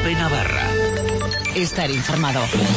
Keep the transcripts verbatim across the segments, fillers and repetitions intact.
COPE Navarra. Estar informado.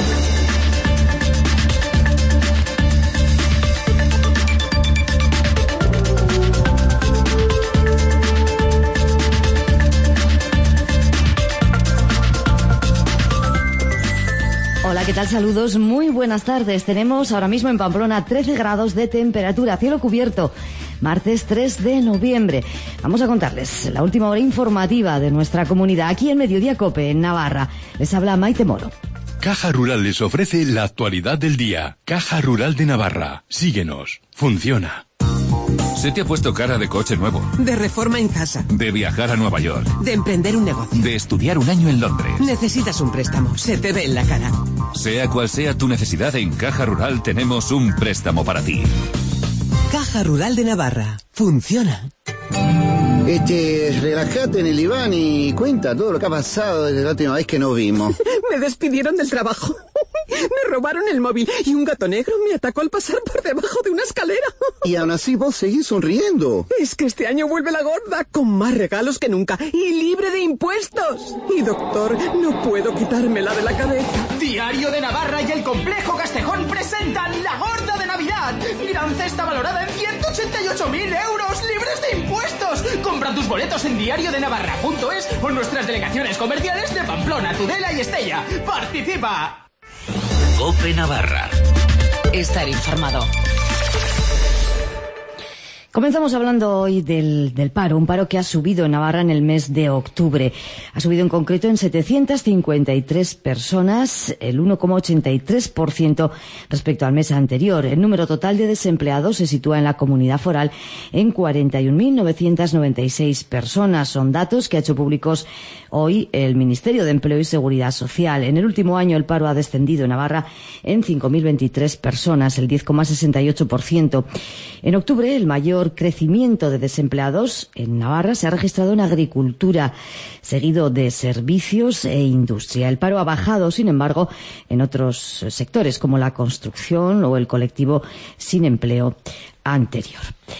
Hola, ¿qué tal? Saludos, muy buenas tardes. Tenemos ahora mismo en Pamplona trece grados de temperatura, cielo cubierto, martes tres de noviembre. Vamos a contarles la última hora informativa de nuestra comunidad aquí en Mediodía COPE, en Navarra. Les habla Maite Moro. Caja Rural les ofrece la actualidad del día. Caja Rural de Navarra. Síguenos. Funciona. ¿Se te ha puesto cara de coche nuevo? De reforma en casa. De viajar a Nueva York. De emprender un negocio. De estudiar un año en Londres. Necesitas un préstamo. Se te ve en la cara. Sea cual sea tu necesidad, en Caja Rural tenemos un préstamo para ti. Caja Rural de Navarra. Funciona. Este, relájate en el diván y cuenta todo lo que ha pasado desde la última vez que nos vimos. Me despidieron del trabajo. Me robaron el móvil y un gato negro me atacó al pasar por debajo de una escalera. Y aún así vos seguís sonriendo. Es que este año vuelve la gorda, con más regalos que nunca y libre de impuestos. Y doctor, no puedo quitármela de la cabeza. Diario de Navarra y el Complejo Castejón presentan la gorda de Navidad. Gran cesta valorada en ciento ochenta y ocho mil euros libres de impuestos. Compra tus boletos en diario de navarra punto es o en nuestras delegaciones comerciales de Pamplona, Tudela y Estella. ¡Participa! COPE Navarra. Estar informado. Comenzamos hablando hoy del, del paro, un paro que ha subido en Navarra en el mes de octubre. Ha subido en concreto en setecientas cincuenta y tres personas, el uno coma ochenta y tres por ciento respecto al mes anterior. El número total de desempleados se sitúa en la comunidad foral en cuarenta y un mil novecientas noventa y seis personas. Son datos que ha hecho públicos hoy el Ministerio de Empleo y Seguridad Social. En el último año el paro ha descendido en Navarra en cinco mil veintitrés personas, el diez coma sesenta y ocho por ciento. En octubre el mayor crecimiento de desempleados en Navarra se ha registrado en agricultura, seguido de servicios e industria. El paro ha bajado, sin embargo, en otros sectores como la construcción o el colectivo sin empleo anterior.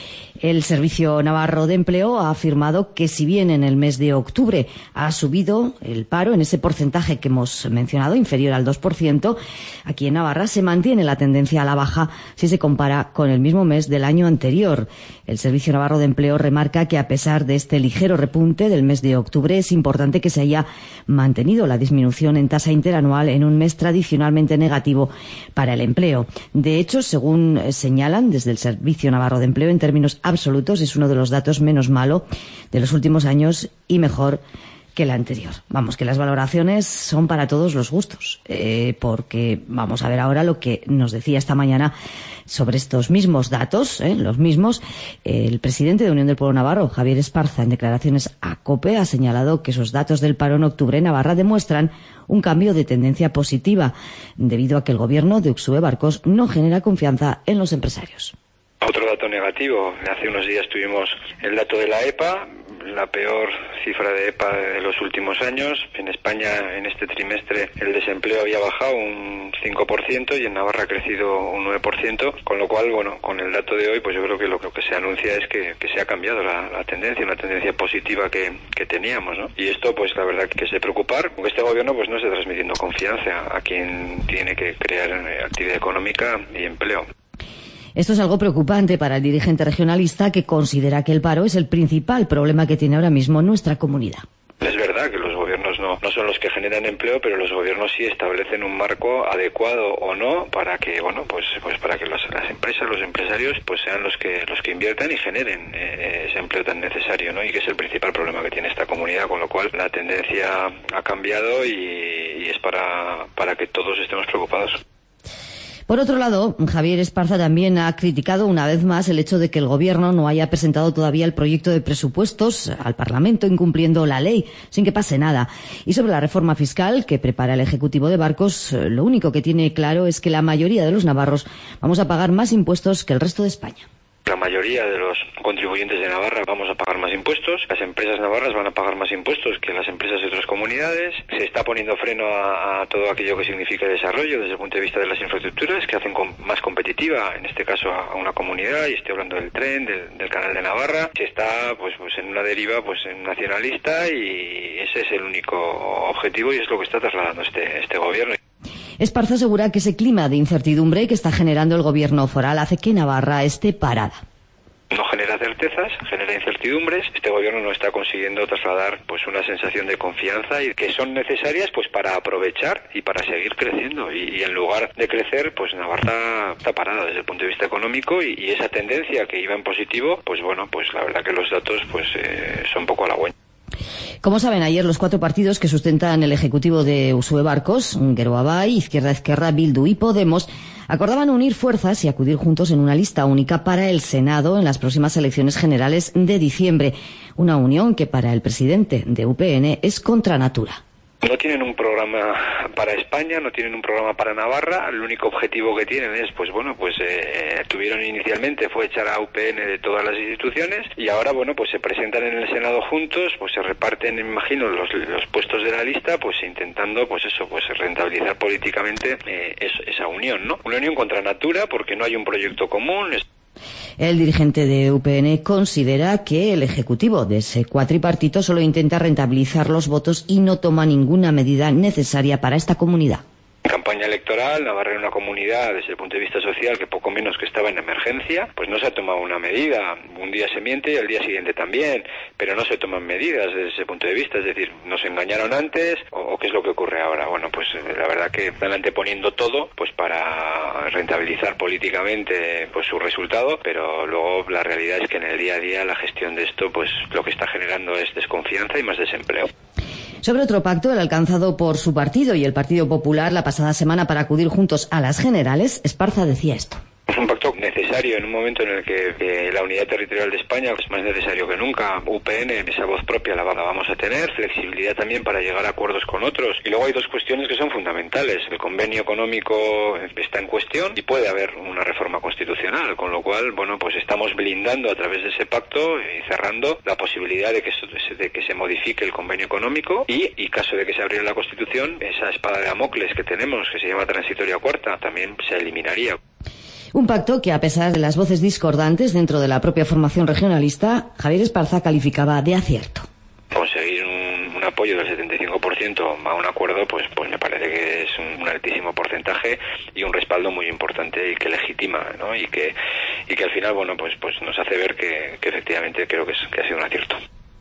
El Servicio Navarro de Empleo ha afirmado que si bien en el mes de octubre ha subido el paro en ese porcentaje que hemos mencionado, inferior al dos por ciento, aquí en Navarra se mantiene la tendencia a la baja si se compara con el mismo mes del año anterior. El Servicio Navarro de Empleo remarca que a pesar de este ligero repunte del mes de octubre, es importante que se haya mantenido la disminución en tasa interanual en un mes tradicionalmente negativo para el empleo. De hecho, según señalan desde el Servicio Navarro de Empleo, en términos absolutos es uno de los datos menos malo de los últimos años y mejor que el anterior. Vamos, que las valoraciones son para todos los gustos, eh, porque vamos a ver ahora lo que nos decía esta mañana sobre estos mismos datos, eh, los mismos. Eh, el presidente de Unión del Pueblo Navarro, Javier Esparza, en declaraciones a COPE, ha señalado que esos datos del paro en octubre en Navarra demuestran un cambio de tendencia positiva, debido a que el gobierno de Uxue Barkos no genera confianza en los empresarios. Otro dato negativo, hace unos días tuvimos el dato de la E P A, la peor cifra de E P A de los últimos años. En España, en este trimestre, el desempleo había bajado un cinco por ciento y en Navarra ha crecido un nueve por ciento, con lo cual, bueno, con el dato de hoy, pues yo creo que lo, lo que se anuncia es que, que se ha cambiado la, la tendencia, una tendencia positiva que, que teníamos, ¿no? Y esto, pues la verdad que es de preocupar, porque este gobierno pues no está transmitiendo confianza a quien tiene que crear actividad económica y empleo. Esto es algo preocupante para el dirigente regionalista, que considera que el paro es el principal problema que tiene ahora mismo nuestra comunidad. Es verdad que los gobiernos no, no son los que generan empleo, pero los gobiernos sí establecen un marco adecuado o no para que, bueno, pues, pues para que las, las empresas, los empresarios, pues sean los que los que inviertan y generen eh, ese empleo tan necesario, ¿no? Y que es el principal problema que tiene esta comunidad, con lo cual la tendencia ha cambiado y, y es para para que todos estemos preocupados. Por otro lado, Javier Esparza también ha criticado una vez más el hecho de que el Gobierno no haya presentado todavía el proyecto de presupuestos al Parlamento, incumpliendo la ley, sin que pase nada. Y sobre la reforma fiscal que prepara el Ejecutivo de Barkos, lo único que tiene claro es que la mayoría de los navarros vamos a pagar más impuestos que el resto de España. La mayoría de los contribuyentes de Navarra vamos a pagar más impuestos, las empresas navarras van a pagar más impuestos que las empresas de otras comunidades, se está poniendo freno a, a todo aquello que significa desarrollo desde el punto de vista de las infraestructuras que hacen com- más competitiva, en este caso a, a una comunidad, y estoy hablando del tren, del, del canal de Navarra, se está pues, pues en una deriva pues nacionalista y ese es el único objetivo y es lo que está trasladando este, este gobierno. Esparza asegura que ese clima de incertidumbre que está generando el gobierno foral hace que Navarra esté parada. No genera certezas, genera incertidumbres. Este gobierno no está consiguiendo trasladar pues una sensación de confianza y que son necesarias pues para aprovechar y para seguir creciendo. Y, y en lugar de crecer, pues Navarra está parada desde el punto de vista económico y, y esa tendencia que iba en positivo, pues bueno, pues la verdad que los datos pues eh, son poco halagüeños. Como saben, ayer los cuatro partidos que sustentan el ejecutivo de Uxue Barkos, Geroa, Izquierda Ezkerra, Bildu y Podemos, acordaban unir fuerzas y acudir juntos en una lista única para el Senado en las próximas elecciones generales de diciembre. Una unión que para el presidente de U P N es contra natura. No tienen un programa para España, no tienen un programa para Navarra. El único objetivo que tienen es, pues bueno, pues eh, tuvieron inicialmente fue echar a U P N de todas las instituciones y ahora, bueno, pues se presentan en el Senado juntos, pues se reparten, me imagino, los, los puestos de la lista, pues intentando, pues eso, pues rentabilizar políticamente eh, es, esa unión, ¿no? Una unión contra natura porque no hay un proyecto común. Es... El dirigente de U P N considera que el ejecutivo de ese cuatripartito solo intenta rentabilizar los votos y no toma ninguna medida necesaria para esta comunidad. Campaña electoral, Navarra era una comunidad desde el punto de vista social que poco menos que estaba en emergencia, pues no se ha tomado una medida, un día se miente y al día siguiente también, pero no se toman medidas desde ese punto de vista, es decir, nos engañaron antes o, o qué es lo que ocurre ahora. Bueno, pues la verdad que están anteponiendo todo pues para rentabilizar políticamente pues su resultado, pero luego la realidad es que en el día a día la gestión de esto pues lo que está generando es desconfianza y más desempleo. Sobre otro pacto, el alcanzado por su partido y el Partido Popular la pasada semana para acudir juntos a las generales, Esparza decía esto. Es un pacto necesario en un momento en el que eh, la unidad territorial de España es más necesario que nunca. U P N, esa voz propia la, la vamos a tener, flexibilidad también para llegar a acuerdos con otros. Y luego hay dos cuestiones que son fundamentales. El convenio económico está en cuestión y puede haber una reforma constitucional, con lo cual, bueno, pues estamos blindando a través de ese pacto y cerrando la posibilidad de que, de que se modifique el convenio económico y, y caso de que se abriera la Constitución, esa espada de Damocles que tenemos, que se llama transitoria cuarta, también se eliminaría. Un pacto que, a pesar de las voces discordantes dentro de la propia formación regionalista, Javier Esparza calificaba de acierto. Conseguir un, un apoyo del setenta y cinco por ciento a un acuerdo, pues, pues me parece que es un, un altísimo porcentaje y un respaldo muy importante y que legitima, ¿no? Y que y que al final, bueno, pues pues nos hace ver que, que efectivamente creo que, es, que ha sido un acierto.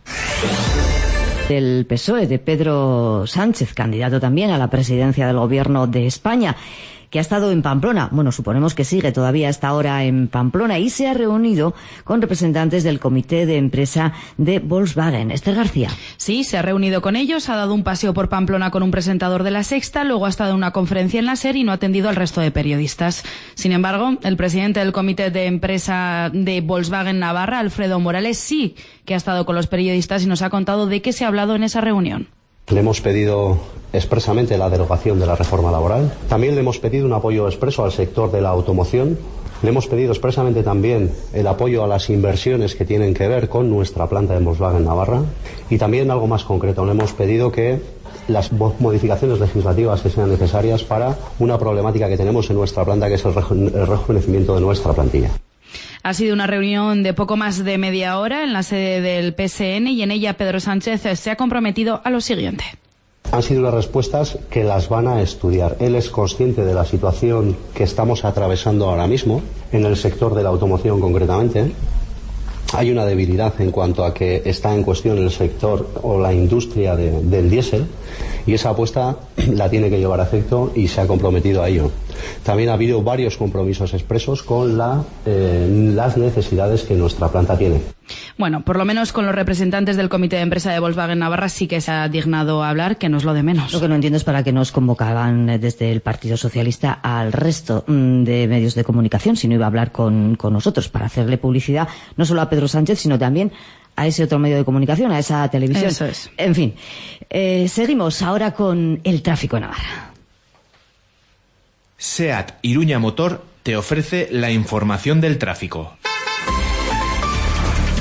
Del P S O E, de Pedro Sánchez, candidato también a la presidencia del Gobierno de España, que ha estado en Pamplona, bueno, suponemos que sigue todavía hasta ahora en Pamplona, y se ha reunido con representantes del comité de empresa de Volkswagen. Esther García. Sí, se ha reunido con ellos, ha dado un paseo por Pamplona con un presentador de La Sexta, luego ha estado en una conferencia en la SER y no ha atendido al resto de periodistas. Sin embargo, el presidente del comité de empresa de Volkswagen Navarra, Alfredo Morales, sí que ha estado con los periodistas y nos ha contado de qué se ha hablado en esa reunión. Le hemos pedido expresamente la derogación de la reforma laboral. También le hemos pedido un apoyo expreso al sector de la automoción. Le hemos pedido expresamente también el apoyo a las inversiones que tienen que ver con nuestra planta de Volkswagen Navarra. Y también algo más concreto, le hemos pedido que las modificaciones legislativas que sean necesarias para una problemática que tenemos en nuestra planta, que es el rejuvenecimiento de nuestra plantilla. Ha sido una reunión de poco más de media hora en la sede del P S N y en ella Pedro Sánchez se ha comprometido a lo siguiente. Han sido las respuestas que las van a estudiar. Él es consciente de la situación que estamos atravesando ahora mismo, en el sector de la automoción concretamente. Hay una debilidad en cuanto a que está en cuestión el sector o la industria de, del diésel, y esa apuesta la tiene que llevar a efecto y se ha comprometido a ello. También ha habido varios compromisos expresos con la, eh, las necesidades que nuestra planta tiene. Bueno, por lo menos con los representantes del comité de empresa de Volkswagen Navarra sí que se ha dignado a hablar, que no es lo de menos. Lo que no entiendo es para qué nos convocaban desde el Partido Socialista al resto de medios de comunicación, si no iba a hablar con, con nosotros, para hacerle publicidad no solo a Pedro Sánchez, sino también a ese otro medio de comunicación, a esa televisión. Eso es. En fin, eh, seguimos ahora con el tráfico en Navarra. SEAT Iruña Motor te ofrece la información del tráfico.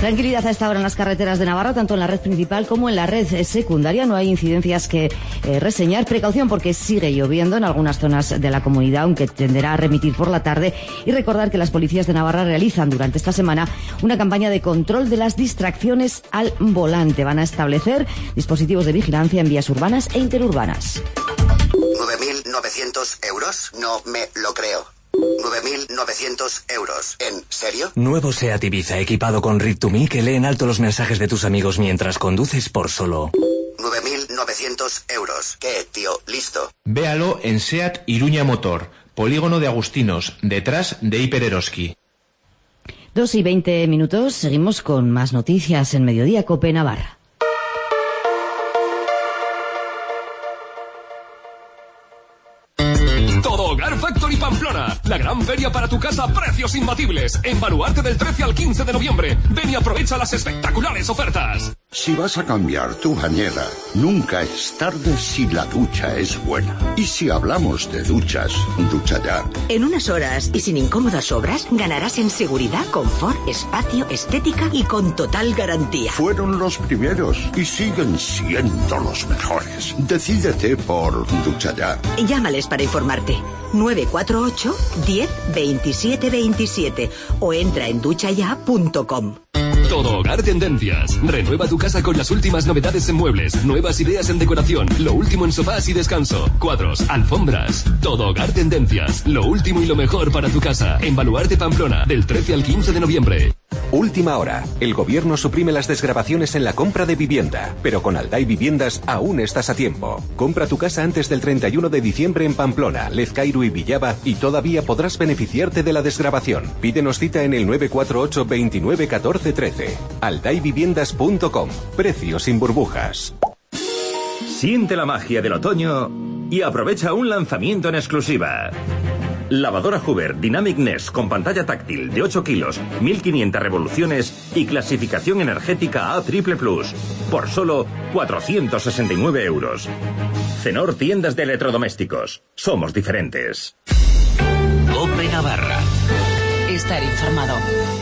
Tranquilidad a esta hora en las carreteras de Navarra, tanto en la red principal como en la red secundaria. No hay incidencias que eh, reseñar. Precaución porque sigue lloviendo en algunas zonas de la comunidad, aunque tenderá a remitir por la tarde. Y recordar que las policías de Navarra realizan durante esta semana una campaña de control de las distracciones al volante. Van a establecer dispositivos de vigilancia en vías urbanas e interurbanas. nueve mil novecientos euros. No me lo creo. nueve mil novecientos euros. ¿En serio? Nuevo SEAT Ibiza equipado con Read to Me que lee en alto los mensajes de tus amigos mientras conduces por solo nueve mil novecientos euros. ¿Qué, tío? Listo. Véalo en SEAT Iruña Motor, Polígono de Agustinos, detrás de Hiper Eroski. Dos y veinte minutos, seguimos con más noticias en Mediodía Cope Navarra. Todo Hogar Factory Pamplona, la gran feria para tu casa, precios imbatibles. En Baluarte del trece al quince de noviembre. Ven y aprovecha las espectaculares ofertas. Si vas a cambiar tu bañera, nunca es tarde si la ducha es buena. Y si hablamos de duchas, Ducha Ya. En unas horas y sin incómodas obras, ganarás en seguridad, confort, espacio, estética y con total garantía. Fueron los primeros y siguen siendo los mejores. Decídete por Ducha Ya. Llámales para informarte. nueve cuatro ocho, diez, veintisiete veintisiete o entra en ducha ya punto com. Todo Hogar Tendencias. Renueva tu casa con las últimas novedades en muebles, nuevas ideas en decoración, lo último en sofás y descanso, cuadros, alfombras. Todo Hogar Tendencias. Lo último y lo mejor para tu casa. En Baluarte Pamplona, del trece al quince de noviembre. Última hora. El gobierno suprime las desgravaciones en la compra de vivienda, pero con Alday Viviendas aún estás a tiempo. Compra tu casa antes del treinta y uno de diciembre en Pamplona, Lezcairu y Villaba y todavía podrás beneficiarte de la desgravación. Pídenos cita en el nueve cuatro ocho, veintinueve, catorce, trece. alday viviendas punto com. Precios sin burbujas. Siente la magia del otoño y aprovecha un lanzamiento en exclusiva. Lavadora Hoover Dynamic Nest con pantalla táctil de ocho kilos, mil quinientas revoluciones y clasificación energética A triple plus, por solo cuatrocientos sesenta y nueve euros. Cenor Tiendas de Electrodomésticos. Somos diferentes. Cope Navarra. Estar informado.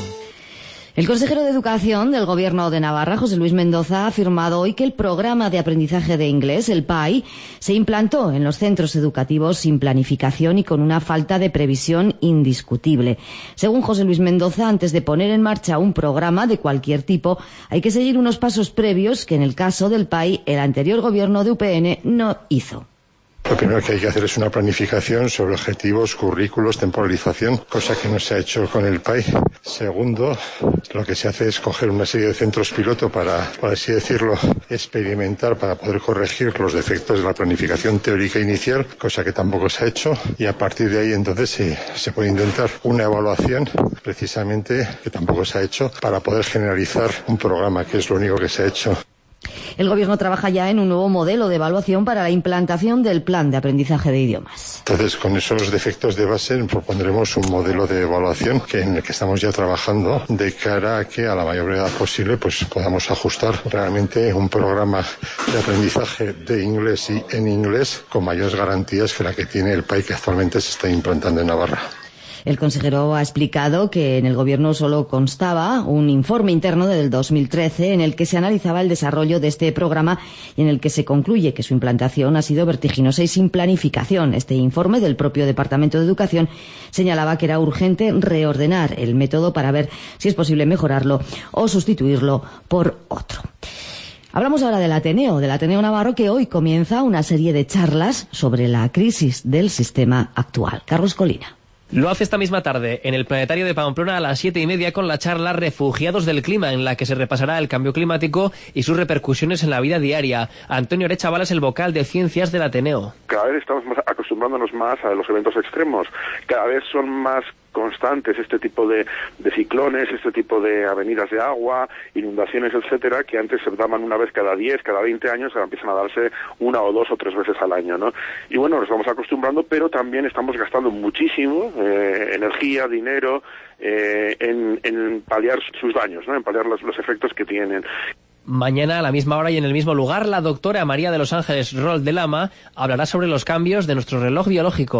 El consejero de Educación del Gobierno de Navarra, José Luis Mendoza, ha afirmado hoy que el programa de aprendizaje de inglés, el P A I, se implantó en los centros educativos sin planificación y con una falta de previsión indiscutible. Según José Luis Mendoza, antes de poner en marcha un programa de cualquier tipo, hay que seguir unos pasos previos que en el caso del P A I el anterior Gobierno de U P N no hizo. Lo primero que hay que hacer es una planificación sobre objetivos, currículos, temporalización, cosa que no se ha hecho con el P A I. Segundo, lo que se hace es coger una serie de centros piloto para, por así decirlo, experimentar, para poder corregir los defectos de la planificación teórica inicial, cosa que tampoco se ha hecho, y a partir de ahí entonces se, se puede intentar una evaluación, precisamente, que tampoco se ha hecho, para poder generalizar un programa, que es lo único que se ha hecho. El Gobierno trabaja ya en un nuevo modelo de evaluación para la implantación del plan de aprendizaje de idiomas. Entonces, con esos defectos de base, propondremos un modelo de evaluación que en el que estamos ya trabajando de cara a que a la mayor brevedad posible pues podamos ajustar realmente un programa de aprendizaje de inglés y en inglés con mayores garantías que la que tiene el P A I que actualmente se está implantando en Navarra. El consejero ha explicado que en el Gobierno solo constaba un informe interno del dos mil trece en el que se analizaba el desarrollo de este programa y en el que se concluye que su implantación ha sido vertiginosa y sin planificación. Este informe del propio Departamento de Educación señalaba que era urgente reordenar el método para ver si es posible mejorarlo o sustituirlo por otro. Hablamos ahora del Ateneo, del Ateneo Navarro, que hoy comienza una serie de charlas sobre la crisis del sistema actual. Carlos Colina. Lo hace esta misma tarde en el Planetario de Pamplona a las siete y media con la charla Refugiados del Clima, en la que se repasará el cambio climático y sus repercusiones en la vida diaria. Antonio Arechavala es el vocal de Ciencias del Ateneo. Cada vez estamos más acostumbrándonos más a los eventos extremos. Cada vez son más constantes este tipo de, de ciclones, este tipo de avenidas de agua, inundaciones, etcétera, que antes se daban una vez cada diez, cada veinte años, ahora empiezan a darse una o dos o tres veces al año, ¿no? Y bueno, nos vamos acostumbrando, pero también estamos gastando muchísimo eh, energía, dinero, eh, en, en paliar sus daños, ¿no? En paliar los, los efectos que tienen. Mañana, a la misma hora y en el mismo lugar, la doctora María de los Ángeles Rol de Lama hablará sobre los cambios de nuestro reloj biológico.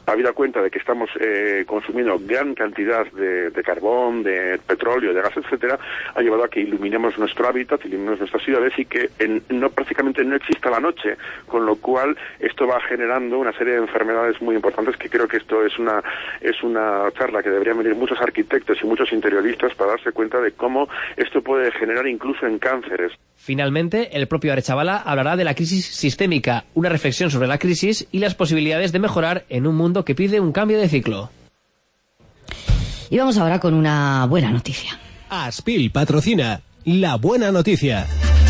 habida cuenta de que estamos eh, consumiendo gran cantidad de, de carbón, de petróleo, de gas, etcétera, ha llevado a que iluminemos nuestro hábitat, iluminemos nuestras ciudades y que en, no prácticamente no exista la noche, con lo cual esto va generando una serie de enfermedades muy importantes, que creo que esto es una es una charla que deberían venir muchos arquitectos y muchos interioristas para darse cuenta de cómo esto puede generar incluso en cánceres. Finalmente, el propio Arechavala hablará de la crisis sistémica, una reflexión sobre la crisis y las posibilidades de mejorar en un mundo que pide un cambio de ciclo. Y vamos ahora con una buena noticia. Aspil patrocina la buena noticia.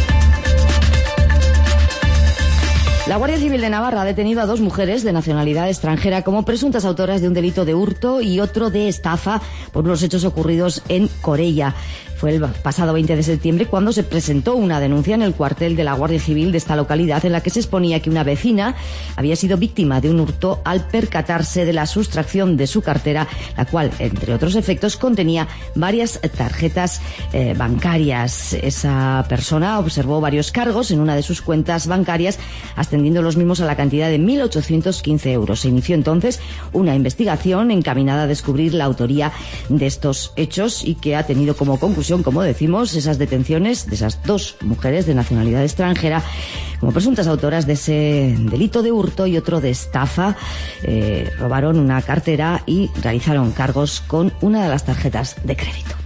La Guardia Civil de Navarra ha detenido a dos mujeres de nacionalidad extranjera como presuntas autoras de un delito de hurto y otro de estafa por unos hechos ocurridos en Corella. Fue el pasado veinte de septiembre cuando se presentó una denuncia en el cuartel de la Guardia Civil de esta localidad en la que se exponía que una vecina había sido víctima de un hurto al percatarse de la sustracción de su cartera, la cual, entre otros efectos, contenía varias tarjetas eh, bancarias. Esa persona observó varios cargos en una de sus cuentas bancarias, ascendiendo los mismos a la cantidad de mil ochocientos quince euros. Se inició entonces una investigación encaminada a descubrir la autoría de estos hechos y que ha tenido como conclusión, como decimos, esas detenciones de esas dos mujeres de nacionalidad extranjera como presuntas autoras de ese delito de hurto y otro de estafa. Eh, robaron una cartera y realizaron cargos con una de las tarjetas de crédito.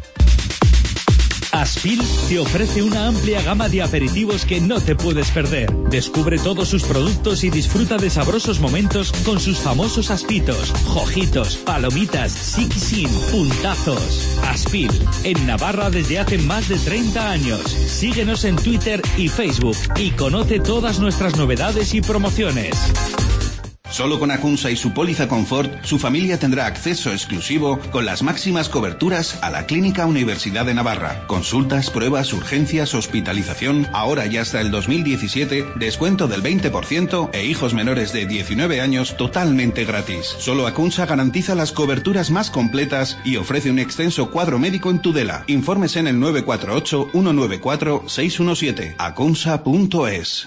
Aspil te ofrece una amplia gama de aperitivos que no te puedes perder. Descubre todos sus productos y disfruta de sabrosos momentos con sus famosos aspitos, jojitos, palomitas, siquisin, puntazos. Aspil, en Navarra desde hace más de treinta años. Síguenos en Twitter y Facebook y conoce todas nuestras novedades y promociones. Solo con Acunsa y su póliza Confort, su familia tendrá acceso exclusivo con las máximas coberturas a la Clínica Universidad de Navarra. Consultas, pruebas, urgencias, hospitalización, ahora y hasta el dos mil diecisiete, descuento del veinte por ciento e hijos menores de diecinueve años totalmente gratis. Solo Acunsa garantiza las coberturas más completas y ofrece un extenso cuadro médico en Tudela. Infórmese en el nueve cuatro ocho, uno nueve cuatro, seis uno siete, acunsa punto es.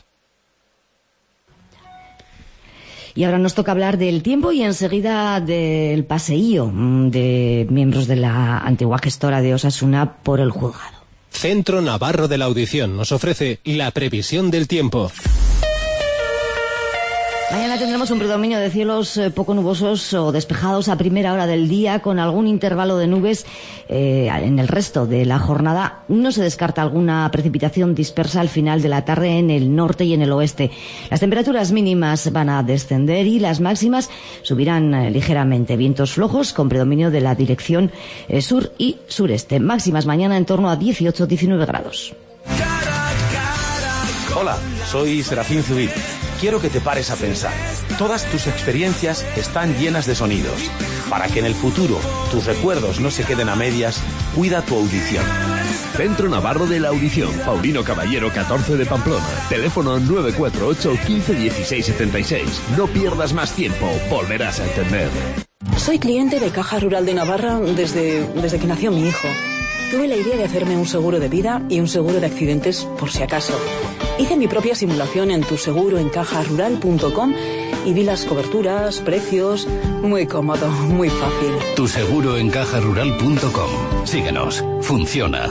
Y ahora nos toca hablar del tiempo y enseguida del paseío de miembros de la antigua gestora de Osasuna por el juzgado. Centro Navarro de la Audición nos ofrece la previsión del tiempo. Mañana tendremos un predominio de cielos eh, poco nubosos o despejados a primera hora del día, con algún intervalo de nubes eh, en el resto de la jornada. No se descarta alguna precipitación dispersa al final de la tarde en el norte y en el oeste. Las temperaturas mínimas van a descender y las máximas subirán eh, ligeramente. Vientos flojos con predominio de la dirección eh, sur y sureste. Máximas mañana en torno a dieciocho a diecinueve grados. Hola, soy Serafín Zubir. Quiero que te pares a pensar. Todas tus experiencias están llenas de sonidos. Para que en el futuro tus recuerdos no se queden a medias, cuida tu audición. Centro Navarro de la Audición, Paulino Caballero catorce de Pamplona. Teléfono nueve cuatro ocho, quince, dieciséis, setenta y seis. No pierdas más tiempo, volverás a entender. Soy cliente de Caja Rural de Navarra desde, desde que nació mi hijo. Tuve la idea de hacerme un seguro de vida y un seguro de accidentes por si acaso. Hice mi propia simulación en tu seguro en caja rural punto com y vi las coberturas, precios. Muy cómodo, muy fácil. Tu seguro en caja rural punto com. Síguenos. Funciona.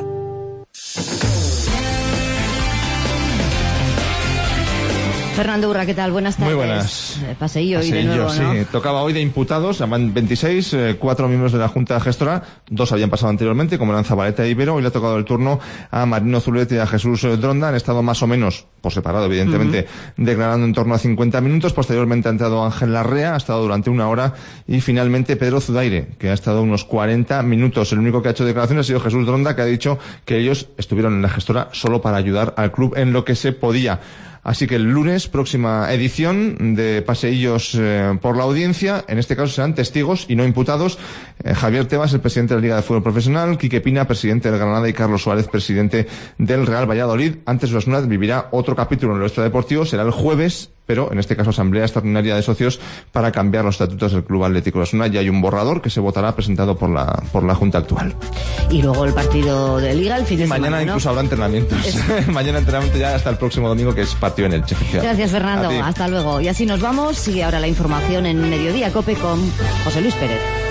Fernando Urra, ¿qué tal? Buenas tardes. Muy buenas. Paseillo, Paseillo hoy de nuevo, ¿no? Sí, tocaba hoy de imputados, van veintiséis, eh, cuatro miembros de la Junta Gestora, dos habían pasado anteriormente, como eran Zabaleta e Ibero. Hoy le ha tocado el turno a Marino Zulete y a Jesús Dronda. Han estado más o menos, por separado evidentemente, uh-huh. declarando en torno a cincuenta minutos. Posteriormente ha entrado Ángel Larrea, ha estado durante una hora, y finalmente Pedro Zudaire, que ha estado unos cuarenta minutos. El único que ha hecho declaraciones ha sido Jesús Dronda, que ha dicho que ellos estuvieron en la Gestora solo para ayudar al club en lo que se podía. Así que el lunes, próxima edición de Paseillos eh, por la Audiencia. En este caso serán testigos y no imputados. Eh, Javier Tebas, el presidente de la Liga de Fútbol Profesional, Quique Pina, presidente del Granada, y Carlos Suárez, presidente del Real Valladolid. Antes Osasuna vivirá otro capítulo en lo extradeportivo. Será el jueves pero en este caso asamblea extraordinaria de socios para cambiar los estatutos del Club Atlético Osasuna. Ya hay un borrador que se votará presentado por la por la Junta actual. Y luego el partido de Liga el fin de Mañana semana, ¿no? Incluso habrá entrenamientos. Mañana entrenamiento ya hasta el próximo domingo, que es partido en Elche. Gracias, Fernando. Hasta luego. Y así nos vamos. Sigue ahora la información en Mediodía Cope con José Luis Pérez.